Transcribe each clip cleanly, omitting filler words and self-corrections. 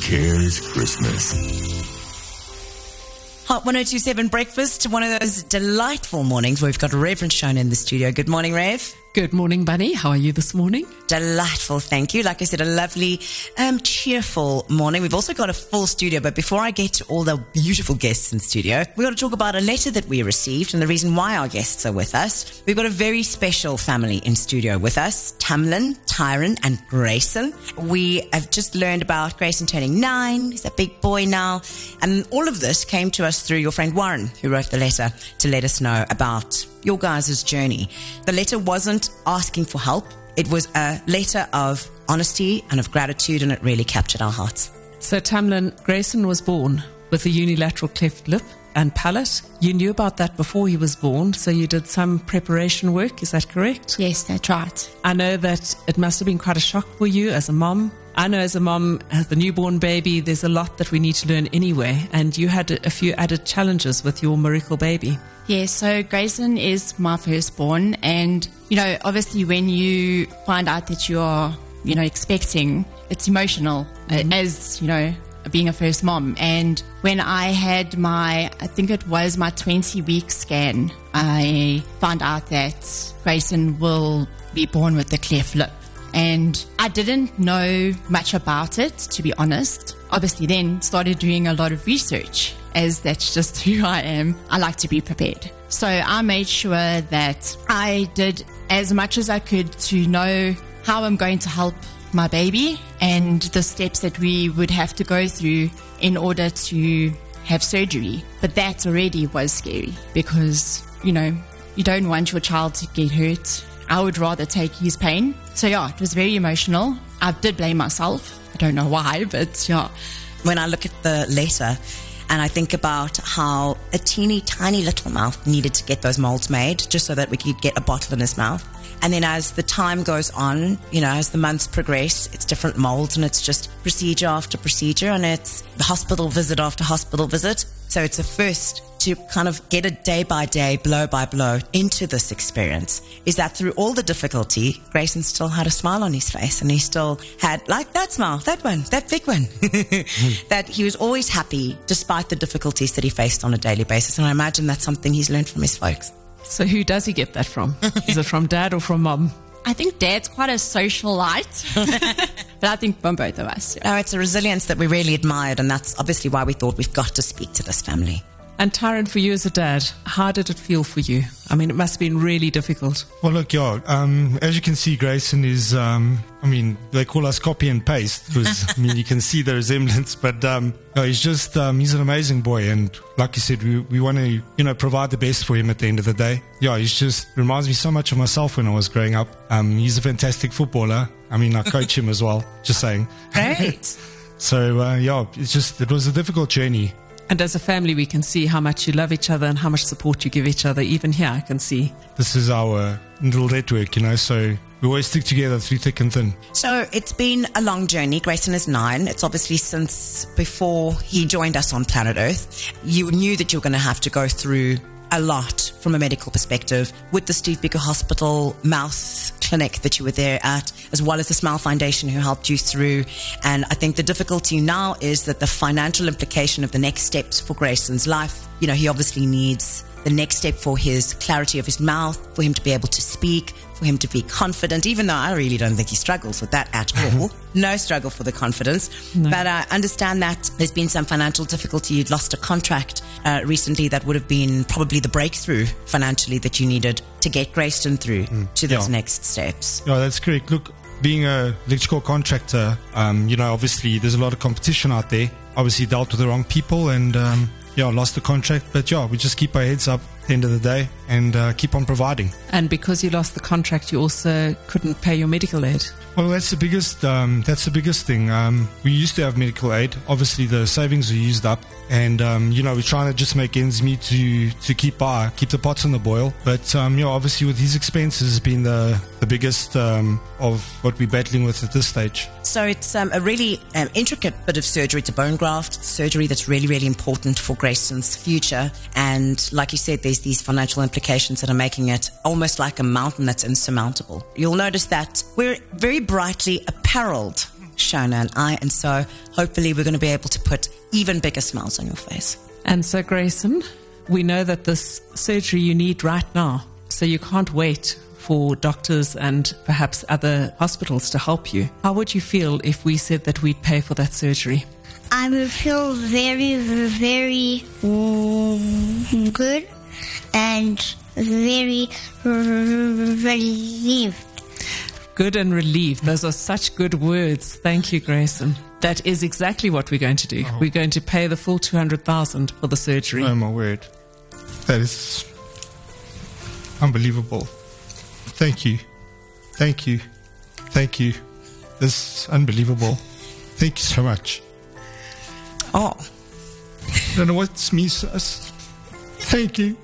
cares Christmas? Hot 102.7 breakfast, one of those delightful mornings where we've got Reverend Shona in the studio. Good morning, Rev. Good morning, Bunny. How are you this morning? Delightful, thank you. Like I said, a lovely, cheerful morning. We've also got a full studio, but before I get to all the beautiful guests in studio, we've got to talk about a letter that we received and the reason why our guests are with us. We've got a very special family in studio with us, Tamlin, Tyron, and Grayson. We have just learned about Grayson turning 9. He's a big boy now. And all of this came to us through your friend Warren, who wrote the letter to let us know about your guys' journey. The letter wasn't asking for help. It was a letter of honesty and of gratitude, and it really captured our hearts. So, Tamlin, Grayson was born with a unilateral cleft lip and palate. You knew about that before he was born, so you did some preparation work. Is that correct? Yes, that's right. I know that it must have been quite a shock for you as a mom. I know as a mom, as the newborn baby, there's a lot that we need to learn anyway, and you had a few added challenges with your miracle baby. Yeah, so Grayson is my firstborn, and, obviously when you find out that you are, expecting, it's emotional, as, being a first mom. And when I had I think it was my 20-week scan, I found out that Grayson will be born with a cleft lip. And I didn't know much about it, to be honest. Obviously then started doing a lot of research, as that's just who I am. I like to be prepared. So I made sure that I did as much as I could to know how I'm going to help my baby and the steps that we would have to go through in order to have surgery. But that already was scary because, you don't want your child to get hurt. I would rather take his pain. So yeah, it was very emotional. I did blame myself. I don't know why, but yeah. When I look at the letter and I think about how a teeny tiny little mouth needed to get those molds made just so that we could get a bottle in his mouth. And then as the time goes on, as the months progress, it's different molds and it's just procedure after procedure and it's hospital visit after hospital visit. So it's a first to kind of get it day by day, blow by blow into this experience is that through all the difficulty, Grayson still had a smile on his face and he still had like that smile, that one, that big one, that he was always happy despite the difficulties that he faced on a daily basis. And I imagine that's something he's learned from his folks. So who does he get that from? Is it from dad or from mom? I think dad's quite a socialite, but I think from both of us. Yeah. No, it's a resilience that we really admired, and that's obviously why we thought we've got to speak to this family. And Tyron, for you as a dad, how did it feel for you? I mean, it must have been really difficult. Well, look, as you can see, Grayson is, they call us copy and paste because, you can see the resemblance, but he's just, he's an amazing boy. And like you said, we want to, provide the best for him at the end of the day. Yeah, he's just reminds me so much of myself when I was growing up. He's a fantastic footballer. I coach him as well, just saying. Great. So, it was a difficult journey. And as a family, we can see how much you love each other and how much support you give each other. Even here, I can see. This is our little network, so we always stick together through thick and thin. So it's been a long journey. Grayson is 9. It's obviously since before he joined us on planet Earth. You knew that you were going to have to go through a lot from a medical perspective with the Steve Biko Hospital mouth clinic that you were there at, as well as the Smile Foundation who helped you through. And I think the difficulty now is that the financial implication of the next steps for Grayson's life, he obviously needs the next step for his clarity of his mouth, for him to be able to speak, for him to be confident, even though I really don't think he struggles with that at all. No struggle for the confidence. No. But I understand that there's been some financial difficulty. You'd lost a contract recently that would have been probably the breakthrough financially that you needed to get Grayson through to those next steps. Yeah, that's correct. Look, being an electrical contractor, obviously there's a lot of competition out there. Obviously dealt with the wrong people and lost the contract. But we just keep our heads up at the end of the day and keep on providing. And because you lost the contract, you also couldn't pay your medical aid. Well, that's the biggest thing. We used to have medical aid. Obviously, the savings were used up. And, we're trying to just make ends meet to keep the pots on the boil. But, obviously with these expenses has been the biggest of what we're battling with at this stage. So it's a really intricate bit of surgery. It's a bone graft surgery that's really, really important for Grayson's future. And like you said, there's these financial implications that are making it almost like a mountain that's insurmountable. You'll notice that we're very brightly apparelled Shona and I. And so hopefully we're going to be able to put even bigger smiles on your face. And so, Grayson, we know that this surgery you need right now, so you can't wait for doctors and perhaps other hospitals to help you. How would you feel if we said that we'd pay for that surgery? I would feel very, very good and very relieved. Good and relieved. Those are such good words. Thank you, Grayson. That is exactly what we're going to do. We're going to pay the full 200,000 for the surgery. Oh, my word. That is unbelievable. Thank you. Thank you. Thank you. This is unbelievable. Thank you so much. Oh, I don't know what's me. Thank you.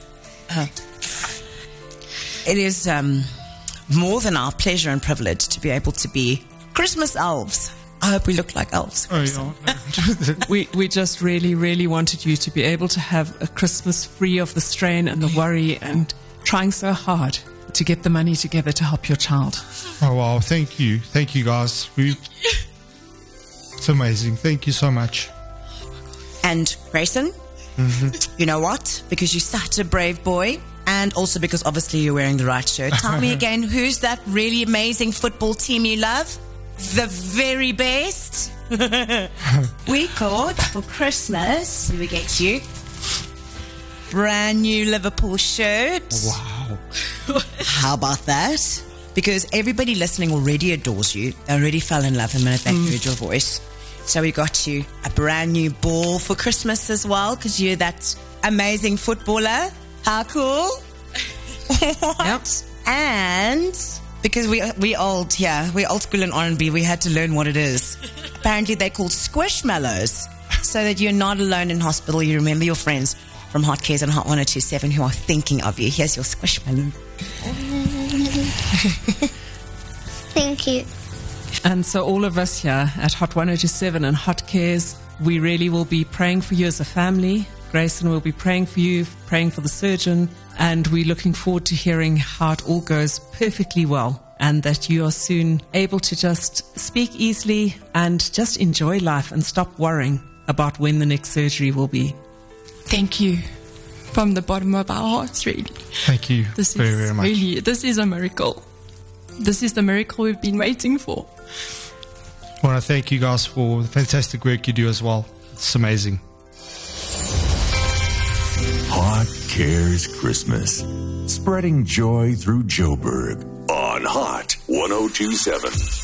it is more than our pleasure and privilege to be able to be Christmas elves. I hope we look like elves. Oh, yeah. We just really, really wanted you to be able to have a Christmas free of the strain and the worry and trying so hard to get the money together to help your child. Oh, wow. Thank you. Thank you, guys. It's amazing. Thank you so much. And Grayson, you know what? Because you're such a brave boy, and also because obviously you're wearing the right shirt. Tell me again, who's that really amazing football team you love? The very best. We thought for Christmas we get you brand new Liverpool shirt. Wow. How about that? Because everybody listening already adores you. They already fell in love the minute they heard your voice. So we got you a brand new ball for Christmas as well, because you're that amazing footballer. How cool. What? Yep. And because we old school in R&B, we had to learn what it is. Apparently they're called squishmallows, so that you're not alone in hospital. You remember your friends from Hot Cares and Hot 102.7 who are thinking of you. Here's your squishmallow. Thank you. And so all of us here at Hot 102.7 and Hot Cares, we really will be praying for you as a family. Grayson will be praying for you, praying for the surgeon, and we're looking forward to hearing how it all goes perfectly well and that you are soon able to just speak easily and just enjoy life and stop worrying about when the next surgery will be. Thank you from the bottom of our hearts, really. Thank you This very, is very much. really, this is a miracle. This is the miracle we've been waiting for. I want to thank you guys for the fantastic work you do as well. It's amazing. Hot Cares Christmas. Spreading joy through Joburg on Hot 102.7.